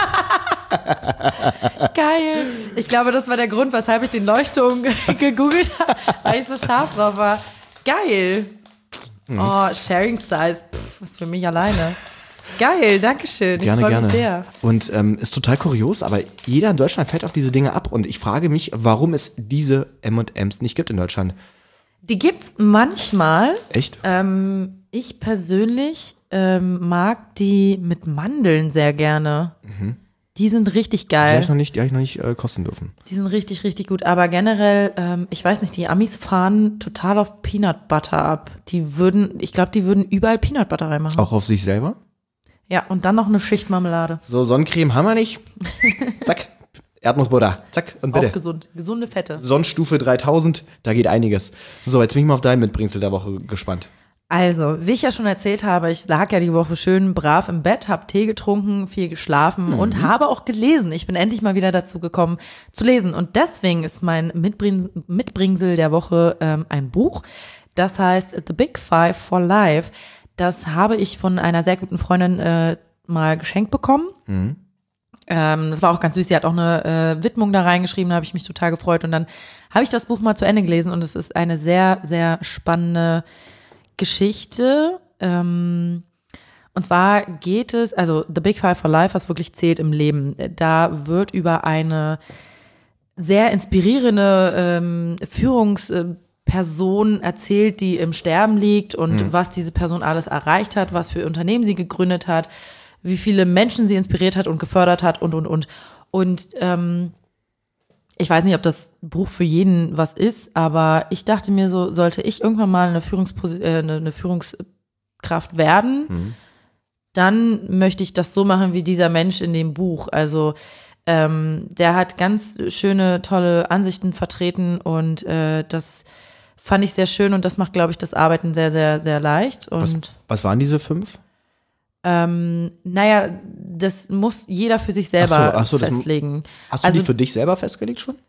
Geil. Ich glaube, das war der Grund, weshalb ich den Leuchtturm gegoogelt habe, weil ich so scharf drauf war. Geil. Oh, Sharing Size. Pff, was für mich alleine. Geil, danke schön. Ich Gerne, freue gerne. mich sehr. Und ähm, ist total kurios, aber jeder in Deutschland fällt auf diese Dinge ab. Und ich frage mich, warum es diese M und M's nicht gibt in Deutschland. Die gibt's manchmal. Echt? Ähm, ich persönlich ähm, mag die mit Mandeln sehr gerne. Mhm. Die sind richtig Die habe geil. ich noch nicht, die hab ich noch nicht äh, kosten dürfen. Die sind richtig, richtig gut. Aber generell, ähm, ich weiß nicht, die Amis fahren total auf Peanut Butter ab. Die würden, ich glaube, die würden überall Peanut Butter reinmachen. Auch auf sich selber? Ja, und dann noch eine Schicht Marmelade. So, Sonnencreme haben wir nicht. Zack. Erdnussbutter. Zack. Und bitte. Auch gesund. Gesunde Fette. Sonnenstufe dreitausend, da geht einiges. So, jetzt bin ich mal auf dein Mitbringsel der Woche gespannt. Also, wie ich ja schon erzählt habe, ich lag ja die Woche schön brav im Bett, habe Tee getrunken, viel geschlafen Mhm. und habe auch gelesen. Ich bin endlich mal wieder dazu gekommen zu lesen. Und deswegen ist mein Mitbring Mitbringsel der Woche ähm, ein Buch. Das heißt The Big Five for Life. Das habe ich von einer sehr guten Freundin äh, mal geschenkt bekommen. Mhm. Ähm, das war auch ganz süß. Sie hat auch eine äh, Widmung da reingeschrieben, da habe ich mich total gefreut. Und dann habe ich das Buch mal zu Ende gelesen und es ist eine sehr, sehr spannende Geschichte. Ähm, und zwar geht es, also The Big Five for Life, was wirklich zählt im Leben. Da wird über eine sehr inspirierende ähm, Führungsperson erzählt, die im Sterben liegt und mhm. was diese Person alles erreicht hat, was für Unternehmen sie gegründet hat, wie viele Menschen sie inspiriert hat und gefördert hat und, und, und. Und ähm, ich weiß nicht, ob das Buch für jeden was ist, aber ich dachte mir so, sollte ich irgendwann mal eine, Führungspos- äh, eine, eine Führungskraft werden, mhm. dann möchte ich das so machen wie dieser Mensch in dem Buch. Also ähm, der hat ganz schöne, tolle Ansichten vertreten und äh, das fand ich sehr schön und das macht, glaube ich, das Arbeiten sehr, sehr, sehr leicht. Und Was, was waren diese fünf? Ähm, naja, das muss jeder für sich selber ach so, ach so, festlegen. Das, hast du also, die für dich selber festgelegt schon?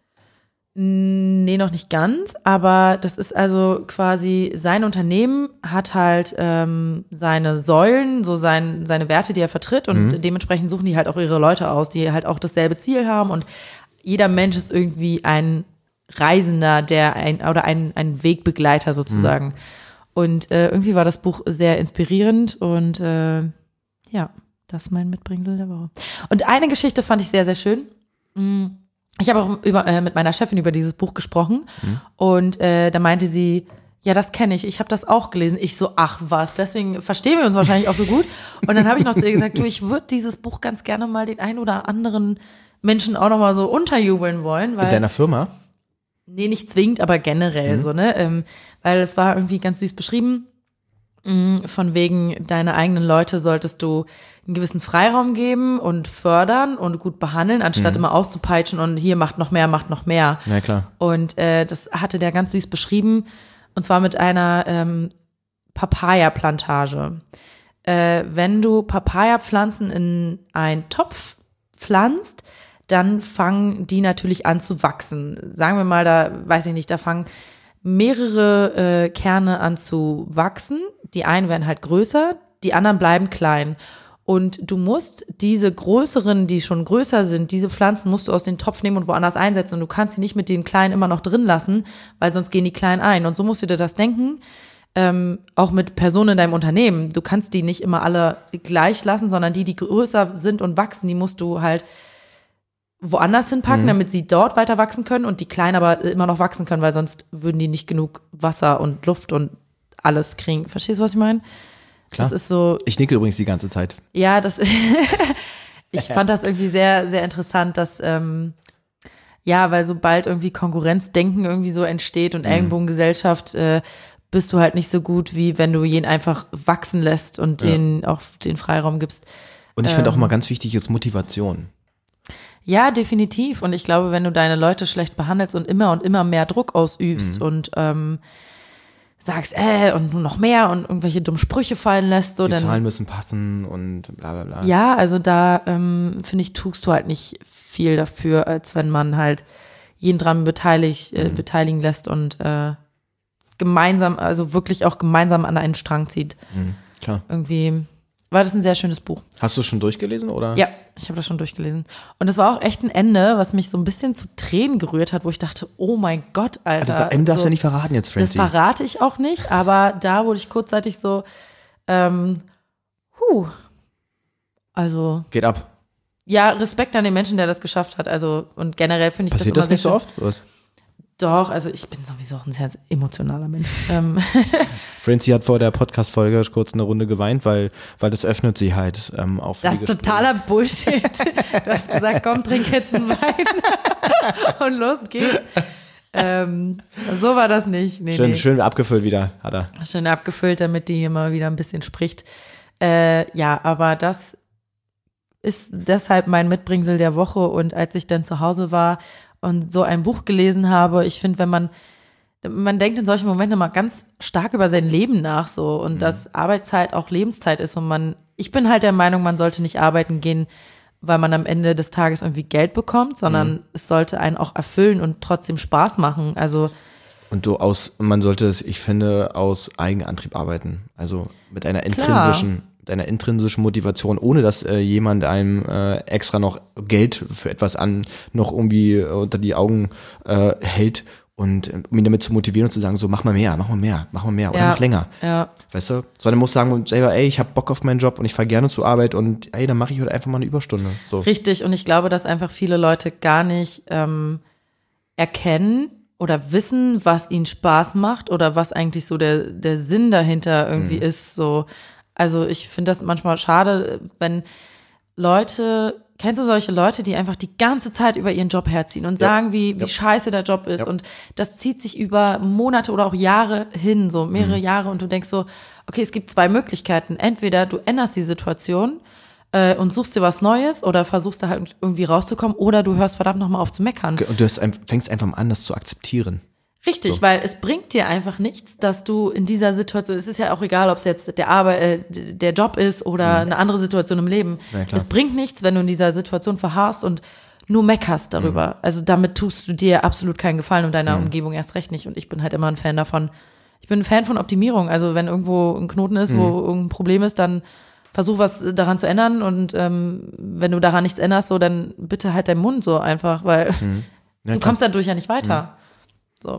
Nee, noch nicht ganz, aber das ist also quasi, sein Unternehmen hat halt ähm, seine Säulen, so sein, seine Werte, die er vertritt und mhm. dementsprechend suchen die halt auch ihre Leute aus, die halt auch dasselbe Ziel haben und jeder Mensch ist irgendwie ein Reisender, der ein, oder ein, ein Wegbegleiter sozusagen. Mhm. Und äh, irgendwie war das Buch sehr inspirierend und äh, ja, das ist mein Mitbringsel der Woche. Und eine Geschichte fand ich sehr, sehr schön. Ich habe auch über, äh, mit meiner Chefin über dieses Buch gesprochen mhm. und äh, da meinte sie, ja, das kenne ich, ich habe das auch gelesen. Ich so, ach was, deswegen verstehen wir uns wahrscheinlich auch so gut. Und dann habe ich noch zu ihr gesagt, du, ich würde dieses Buch ganz gerne mal den einen oder anderen Menschen auch noch mal so unterjubeln wollen. Weil, in deiner Firma? Nee, nicht zwingend, aber generell mhm. so, ne? Ähm, weil es war irgendwie ganz süß beschrieben. Von wegen, deine eigenen Leute solltest du einen gewissen Freiraum geben und fördern und gut behandeln, anstatt mhm. immer auszupeitschen und hier macht noch mehr, macht noch mehr. Ja, klar. Und äh, das hatte der ganz süß beschrieben und zwar mit einer ähm, Papaya-Plantage. Äh, wenn du Papaya-Pflanzen in einen Topf pflanzt, dann fangen die natürlich an zu wachsen. Sagen wir mal, da weiß ich nicht, da fangen mehrere äh, Kerne an zu wachsen. Die einen werden halt größer, die anderen bleiben klein. Und du musst diese größeren, die schon größer sind, diese Pflanzen musst du aus dem Topf nehmen und woanders einsetzen. Und du kannst sie nicht mit den kleinen immer noch drin lassen, weil sonst gehen die kleinen ein. Und so musst du dir das denken, ähm, auch mit Personen in deinem Unternehmen. Du kannst die nicht immer alle gleich lassen, sondern die, die größer sind und wachsen, die musst du halt woanders hinpacken, mhm. damit sie dort weiter wachsen können und die kleinen aber immer noch wachsen können, weil sonst würden die nicht genug Wasser und Luft und alles kriegen. Verstehst du, was ich meine? Klar. Das ist so. Ich nicke übrigens die ganze Zeit. Ja, das. Ich fand das irgendwie sehr, sehr interessant, dass ähm, ja, weil sobald irgendwie Konkurrenzdenken irgendwie so entsteht und mhm. Ellenbogengesellschaft, äh, bist du halt nicht so gut, wie wenn du jeden einfach wachsen lässt und ja. denen auch den Freiraum gibst. Und ich ähm, finde auch mal ganz wichtig ist Motivation. Ja, definitiv. Und ich glaube, wenn du deine Leute schlecht behandelst und immer und immer mehr Druck ausübst mhm. und ähm, sagst, äh, und noch mehr und irgendwelche dummen Sprüche fallen lässt. So, die dann, Zahlen müssen passen und bla bla bla. Ja, also da ähm, finde ich, tust du halt nicht viel dafür, als wenn man halt jeden dran beteiligt, äh, mhm. beteiligen lässt und äh, gemeinsam, also wirklich auch gemeinsam an einen Strang zieht. Mhm, klar. Irgendwie war das ein sehr schönes Buch. Hast du es schon durchgelesen, oder? Ja, ich habe das schon durchgelesen. Und es war auch echt ein Ende, was mich so ein bisschen zu Tränen gerührt hat, wo ich dachte, oh mein Gott, Alter. Also das Ende darfst du so, ja nicht verraten jetzt, Francie. Das verrate ich auch nicht, aber da wurde ich kurzzeitig so, ähm, huh, also. Geht ab. Ja, Respekt an den Menschen, der das geschafft hat. Also, und generell finde ich Passiert das immer das nicht so oft? Was? Doch, also ich bin sowieso auch ein sehr emotionaler Mensch. ähm. Francie hat vor der Podcast-Folge kurz eine Runde geweint, weil, weil das öffnet sie halt ähm, auf Das ist totaler Bullshit. Du hast gesagt, komm, trink jetzt einen Wein und los geht's. Ähm, so war das nicht. Nee, schön, nee. schön abgefüllt wieder, hat er. Schön abgefüllt, damit die hier mal wieder ein bisschen spricht. Äh, ja, aber das ist deshalb mein Mitbringsel der Woche. Und als ich dann zu Hause war und so ein Buch gelesen habe, ich finde, wenn man, man denkt in solchen Momenten immer ganz stark über sein Leben nach so und mhm. dass Arbeitszeit auch Lebenszeit ist und man, ich bin halt der Meinung, man sollte nicht arbeiten gehen, weil man am Ende des Tages irgendwie Geld bekommt, sondern mhm. es sollte einen auch erfüllen und trotzdem Spaß machen, also. Und du aus, man sollte es, ich finde, aus Eigenantrieb arbeiten, also mit einer intrinsischen, Klar. mit einer intrinsischen Motivation, ohne dass äh, jemand einem äh, extra noch Geld für etwas an, noch irgendwie äh, unter die Augen äh, hält und äh, um ihn damit zu motivieren und zu sagen, so mach mal mehr, mach mal mehr, mach mal mehr oder ja, noch länger. Ja. Weißt du? Sondern muss sagen selber, ey, ich hab Bock auf meinen Job und ich fahre gerne zur Arbeit und ey, dann mache ich heute einfach mal eine Überstunde. So. Richtig, und ich glaube, dass einfach viele Leute gar nicht ähm, erkennen oder wissen, was ihnen Spaß macht oder was eigentlich so der, der Sinn dahinter irgendwie mhm. ist, so. Also ich finde das manchmal schade, wenn Leute, kennst du solche Leute, die einfach die ganze Zeit über ihren Job herziehen und ja. sagen, wie, wie ja. scheiße der Job ist ja. und das zieht sich über Monate oder auch Jahre hin, so mehrere mhm. Jahre und du denkst so, okay, es gibt zwei Möglichkeiten. Entweder du änderst die Situation äh, und suchst dir was Neues oder versuchst da halt irgendwie rauszukommen oder du hörst verdammt nochmal auf zu meckern. Und du hast, fängst einfach mal an, das zu akzeptieren. Richtig, so. Weil es bringt dir einfach nichts, dass du in dieser Situation, es ist ja auch egal, ob es jetzt der Arbeit, äh, der Job ist oder mhm. eine andere Situation im Leben. Ja, es bringt nichts, wenn du in dieser Situation verharrst und nur meckerst darüber. Mhm. Also damit tust du dir absolut keinen Gefallen und deiner mhm. Umgebung erst recht nicht. Und ich bin halt immer ein Fan davon. Ich bin ein Fan von Optimierung. Also wenn irgendwo ein Knoten ist, mhm. wo irgendein Problem ist, dann versuch was daran zu ändern. Und ähm, wenn du daran nichts änderst, so dann bitte halt deinen Mund so einfach, weil mhm. ja, du kommst dadurch ja nicht weiter. Mhm. So.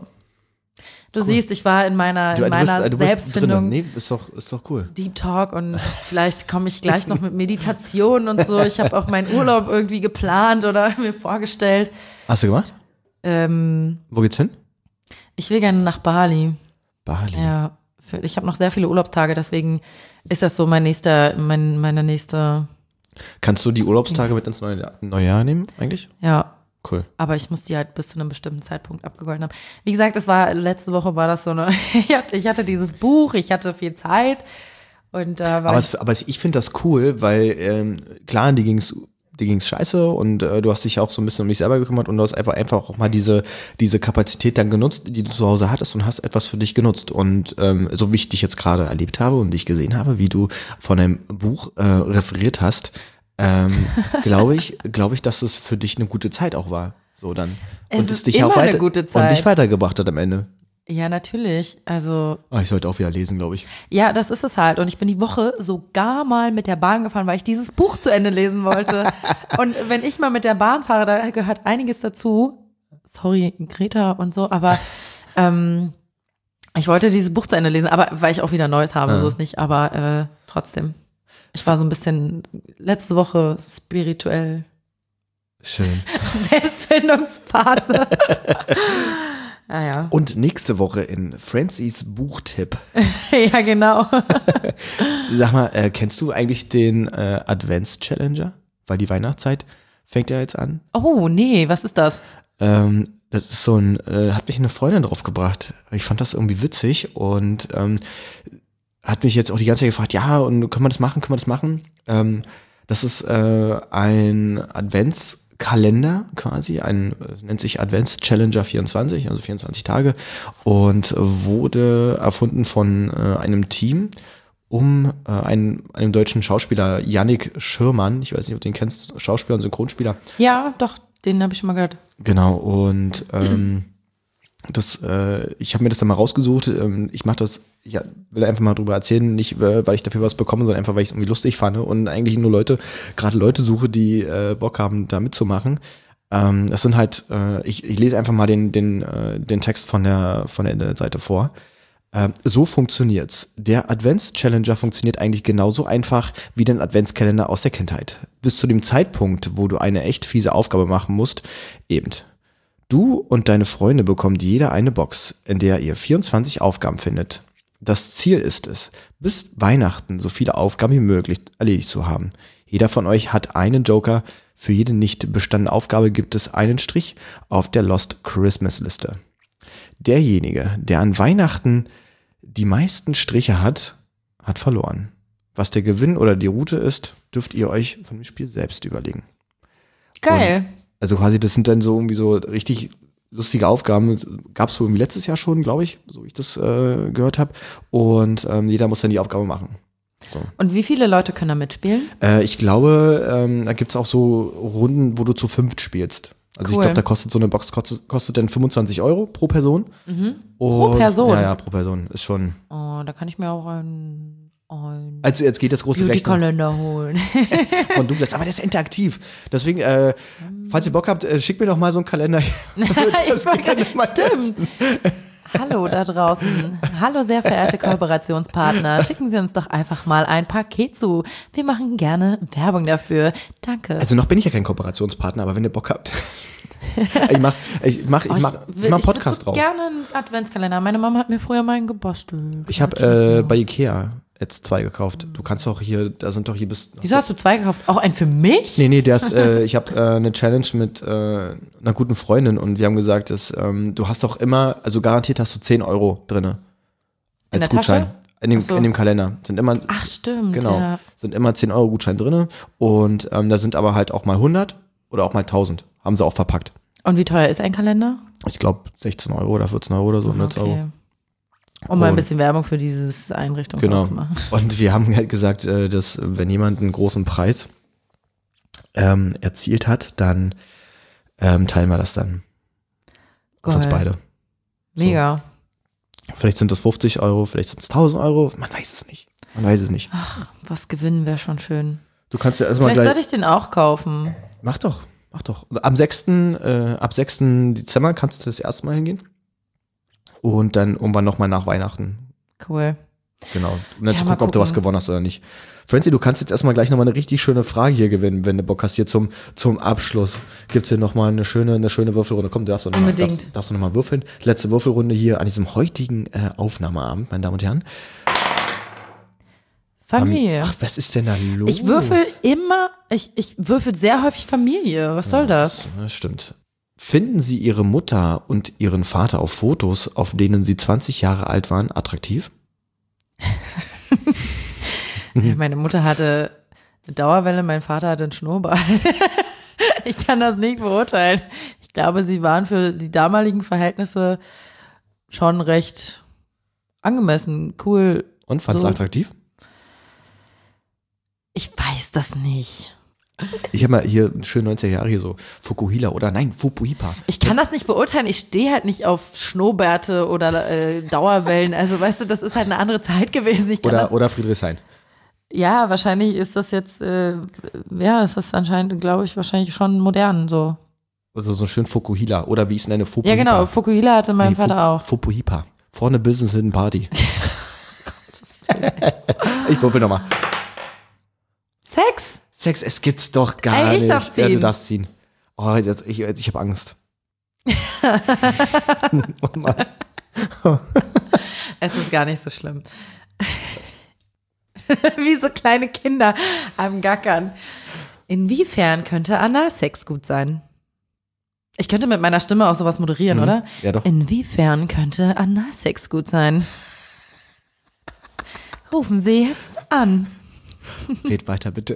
Du cool. siehst, ich war in meiner, du, in meiner du bist, du Selbstfindung. Nee, ist doch, ist doch cool. Deep Talk und vielleicht komme ich gleich noch mit Meditation und so. Ich habe auch meinen Urlaub irgendwie geplant oder mir vorgestellt. Hast du gemacht? Ähm, Wo geht's hin? Ich will gerne nach Bali. Bali? Ja, für, ich habe noch sehr viele Urlaubstage, deswegen ist das so mein nächster, mein, meine nächste. Kannst du die Urlaubstage mit ins neue, neue Jahr nehmen eigentlich? Ja. Cool. Aber ich muss die halt bis zu einem bestimmten Zeitpunkt abgegolten haben. Wie gesagt, es war, letzte Woche war das so eine, ich hatte, ich hatte dieses Buch, ich hatte viel Zeit und äh, war aber, es, aber ich finde das cool, weil ähm, klar, die ging's, die ging's scheiße und äh, du hast dich auch so ein bisschen um dich selber gekümmert und du hast einfach, einfach auch mal diese, diese Kapazität dann genutzt, die du zu Hause hattest und hast etwas für dich genutzt. Und ähm, so wie ich dich jetzt gerade erlebt habe und dich gesehen habe, wie du von einem Buch äh, referiert hast, ähm, glaube ich, glaube ich, dass es für dich eine gute Zeit auch war. So dann. Es und ist es dich immer auch weiter, eine gute Zeit. Und dich weitergebracht hat am Ende. Ja, natürlich. Also, Ah, ich sollte auch wieder lesen, glaube ich. ja, das ist es halt. Und ich bin die Woche sogar mal mit der Bahn gefahren, weil ich dieses Buch zu Ende lesen wollte. Und wenn ich mal mit der Bahn fahre, da gehört einiges dazu. Sorry, Greta und so, aber ähm, ich wollte dieses Buch zu Ende lesen, aber weil ich auch wieder Neues habe, Ja. so ist nicht, aber äh, trotzdem. Ich war so ein bisschen letzte Woche spirituell Schön. Selbstfindungsphase. Ah ja. Und nächste Woche in Francis Buchtipp. Ja, genau. Sag mal, äh, kennst du eigentlich den äh, Advents-Challenger? Weil die Weihnachtszeit fängt ja jetzt an. Oh, nee, was ist das? Ähm, das ist so ein, äh, hat mich eine Freundin drauf gebracht. Ich fand das irgendwie witzig und ähm, hat mich jetzt auch die ganze Zeit gefragt, ja, und können wir das machen, können wir das machen? Ähm, das ist äh, ein Adventskalender quasi, ein äh, nennt sich Advents Challenger vierundzwanzig, also vierundzwanzig Tage und wurde erfunden von äh, einem Team um äh, einen, einem deutschen Schauspieler, Yannick Schirmann, ich weiß nicht, ob du den kennst, Schauspieler und Synchronspieler. Ja, doch, den habe ich schon mal gehört. Genau, und ähm, das, äh, ich habe mir das dann mal rausgesucht. Ähm, ich mache das, ich will einfach mal drüber erzählen, nicht äh, weil ich dafür was bekomme, sondern einfach, weil ich es irgendwie lustig fand und eigentlich nur Leute, gerade Leute suche, die äh, Bock haben, da mitzumachen. Ähm, das sind halt, äh, ich, ich lese einfach mal den, den, äh, den Text von der, von der Internetseite vor. Ähm, so funktioniert's. Der Advents-Challenger funktioniert eigentlich genauso einfach wie den Adventskalender aus der Kindheit. Bis zu dem Zeitpunkt, wo du eine echt fiese Aufgabe machen musst, eben. Du und deine Freunde bekommt jeder eine Box, in der ihr vierundzwanzig Aufgaben findet. Das Ziel ist es, bis Weihnachten so viele Aufgaben wie möglich erledigt zu haben. Jeder von euch hat einen Joker. Für jede nicht bestandene Aufgabe gibt es einen Strich auf der Lost Christmas Liste. Derjenige, der an Weihnachten die meisten Striche hat, hat verloren. Was der Gewinn oder die Route ist, dürft ihr euch von dem Spiel selbst überlegen. Geil. Und also quasi, das sind dann so irgendwie so richtig lustige Aufgaben. Gab es so irgendwie letztes Jahr schon, glaube ich, so wie ich das äh, gehört habe. Und ähm, jeder muss dann die Aufgabe machen. So. Und wie viele Leute können da mitspielen? Äh, ich glaube, ähm, da gibt es auch so Runden, wo du zu fünft spielst. Also Cool. ich glaube, da kostet so eine Box, kostet, kostet dann fünfundzwanzig Euro pro Person. Mhm. Und, Pro Person? Ja, ja, pro Person. Ist schon. Oh, da kann ich mir auch ein, ein Also jetzt geht das große Rechnen Beauty-Kalender holen. von Douglas. Aber der ist interaktiv. Deswegen, äh, falls ihr Bock habt, äh, schickt mir doch mal so einen Kalender. Das Ich gerne mal Stimmt. testen. Hallo da draußen. Hallo sehr verehrte Kooperationspartner. Schicken Sie uns doch einfach mal ein Paket zu. Wir machen gerne Werbung dafür. Danke. Also noch bin ich ja kein Kooperationspartner, aber wenn ihr Bock habt. ich mach, ich mach, ich Oh, mach, ich mach einen Podcast so drauf. gerne einen Adventskalender. Meine Mama hat mir früher mal einen gebastelt. Ich habe äh, bei Ikea jetzt zwei gekauft. Du kannst doch hier, da sind doch hier bis. Wieso hast du zwei gekauft? Auch einen für mich? Nee, nee, der ist, äh, ich habe äh, eine Challenge mit äh, einer guten Freundin und wir haben gesagt, dass, ähm, du hast doch immer, also garantiert hast du zehn Euro drinne. In Als der Gutschein. Tasche? In dem, Ach so. in dem Kalender. Sind immer, Ach stimmt, genau, ja. sind immer zehn Euro Gutschein drinne und ähm, da sind aber halt auch mal hundert oder auch mal tausend. Haben sie auch verpackt. Und wie teuer ist ein Kalender? Ich glaube sechzehn Euro oder vierzehn Euro oder so. Okay. Euro. Um mal ein Und- bisschen Werbung für dieses Einrichtungshaus Genau. zu machen. Und wir haben halt gesagt, äh, dass wenn jemand einen großen Preis ähm, erzielt hat, dann ähm, teilen wir das dann auf uns Geil. beide. So. Mega. Vielleicht sind das fünfzig Euro, vielleicht sind es tausend Euro, man weiß es nicht. Man weiß es nicht. Was gewinnen wäre schon schön. Du kannst ja erstmal Vielleicht gleich. sollte ich den auch kaufen. Mach doch, mach doch. Und am sechsten Äh, ab sechsten Dezember kannst du das erste Mal hingehen. Und dann irgendwann nochmal nach Weihnachten. Cool. Genau. Und dann Ja, zu mal gucken, ob du was gucken. gewonnen hast oder nicht. Francie, du kannst jetzt erstmal gleich nochmal eine richtig schöne Frage hier gewinnen, wenn du Bock hast. Hier zum, zum Abschluss gibt's hier nochmal eine schöne, eine schöne Würfelrunde. Komm, du darfst noch mal, Unbedingt. darfst, darfst du nochmal würfeln. Letzte Würfelrunde hier an diesem heutigen äh, Aufnahmeabend, meine Damen und Herren. Familie. Ach, was ist denn da los? Ich würfel immer, ich, ich würfel sehr häufig Familie. Was soll das? Das stimmt. Finden Sie Ihre Mutter und Ihren Vater auf Fotos, auf denen Sie zwanzig Jahre alt waren, attraktiv? Ja, meine Mutter hatte eine Dauerwelle, mein Vater hatte einen Schnurrbart. Ich kann das nicht beurteilen. Ich glaube, sie waren für die damaligen Verhältnisse schon recht angemessen, cool. Und fandst So. du attraktiv? Ich weiß das nicht. Ich habe mal hier schön neunziger Jahre hier so Fukuhila oder nein, Fukuhipa. Ich kann das nicht beurteilen. Ich stehe halt nicht auf Schnurrbärte oder äh, Dauerwellen. Also weißt du, das ist halt eine andere Zeit gewesen. Ich kann Oder, das, oder Friedrichshain. ja, wahrscheinlich ist das jetzt, äh, ja, ist das anscheinend, glaube ich, wahrscheinlich schon modern so. Also so schön Fukuhila. Oder wie ist denn eine Fukuhipa? Ja, genau. Fukuhila hatte mein Nee, Vater Fu- auch. Fukuhipa. Vorne Business, hinten Party. Ich würfel nochmal. Sex? Sex, es gibt's doch gar Ey, ich nicht. darf Ja, du ziehen. darfst ziehen. Oh, jetzt, ich, ich habe Angst. Oh Mann. Es ist gar nicht so schlimm. Wie so kleine Kinder am Gackern. Inwiefern könnte Analsex gut sein? Ich könnte mit meiner Stimme auch sowas moderieren, Mhm. oder? Ja, doch. Inwiefern könnte Analsex gut sein? Rufen Sie jetzt an. Red weiter, bitte.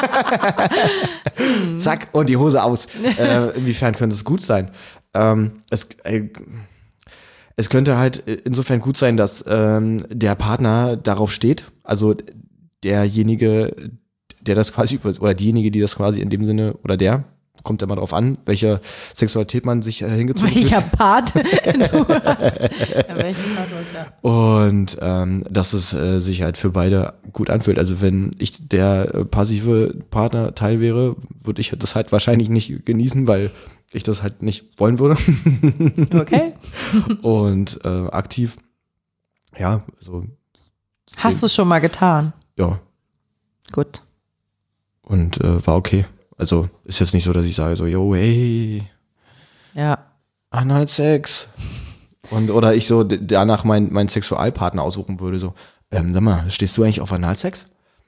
Zack, und die Hose aus. Äh, inwiefern könnte es gut sein? Ähm, es, äh, es könnte halt insofern gut sein, dass ähm, der Partner darauf steht. Also derjenige, der das quasi, oder diejenige, die das quasi in dem Sinne, oder der, kommt ja mal drauf an, welche Sexualität man sich äh, hingezogen Welcher fühlt. Part du hast. Ja, welchen Part du hast, ja. Und ähm, dass es äh, sich halt für beide gut anfühlt. Also wenn ich der äh, passive Partnerteil wäre, würde ich das halt wahrscheinlich nicht genießen, weil ich das halt nicht wollen würde. Okay. Und äh, aktiv, ja, so, Hast du es schon mal getan? ja, Gut. und äh, war okay. Also ist jetzt nicht so, dass ich sage so, yo, hey, Ja. Analsex. Und oder ich so d- danach meinen mein Sexualpartner aussuchen würde, so, ähm, sag mal, stehst du eigentlich auf Analsex?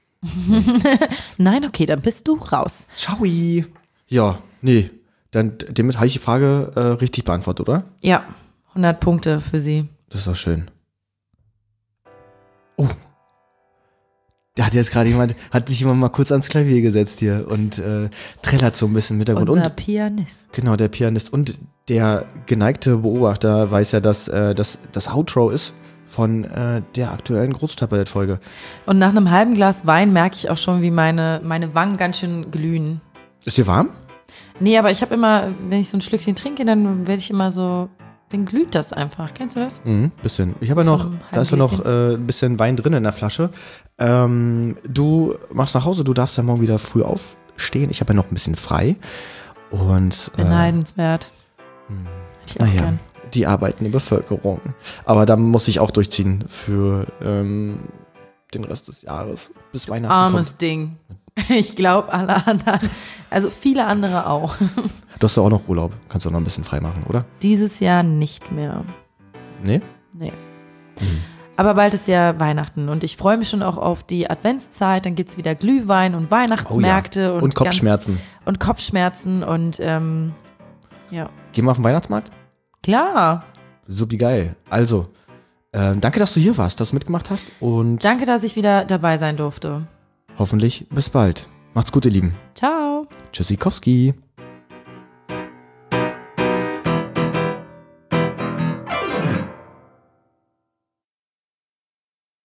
Nein, okay, dann bist du raus. Ciao. Ja, nee. Dann d- damit habe ich die Frage äh, richtig beantwortet, oder? Ja, hundert Punkte für sie. Das ist doch schön. Oh. Da hat jetzt gerade jemand, hat sich jemand mal kurz ans Klavier gesetzt hier und äh, trällert so ein bisschen im Hintergrund. Unser Und Pianist. genau, der Pianist und der geneigte Beobachter weiß ja, dass äh, das das Outro ist von äh, der aktuellen Großstadtballett-Folge. Und nach einem halben Glas Wein merke ich auch schon, wie meine, meine Wangen ganz schön glühen. Ist dir warm? Nee, aber ich habe immer, wenn ich so ein Schlückchen trinke, dann werde ich immer so, dann glüht das einfach. Kennst du das? Mhm, bisschen. Ich habe ja noch, So ein da ist ja noch Halbgläschen. äh, ein bisschen Wein drin in der Flasche. Ähm, du machst nach Hause, du darfst ja morgen wieder früh aufstehen. Ich habe ja noch ein bisschen frei. Und äh, Beneidenswert. hm, Hätte ich auch naja, gern. die arbeitende Bevölkerung. Aber da muss ich auch durchziehen für ähm, den Rest des Jahres, bis Weihnachten Armes kommt. Ding. Ich glaube, alle anderen, also viele andere auch. Du hast ja auch noch Urlaub. Kannst du auch noch ein bisschen frei machen, oder? Dieses Jahr nicht mehr. Nee? Nee. Mhm. Aber bald ist ja Weihnachten und ich freue mich schon auch auf die Adventszeit. Dann gibt es wieder Glühwein und Weihnachtsmärkte. Oh ja. und, Und Kopfschmerzen. Ganz, und Kopfschmerzen und ähm, ja. Gehen wir auf den Weihnachtsmarkt? Klar. Supi geil. Also, äh, danke, dass du hier warst, dass du mitgemacht hast und Danke, dass ich wieder dabei sein durfte. hoffentlich bis bald. Macht's gut, ihr Lieben. Ciao. Tschüssikowski.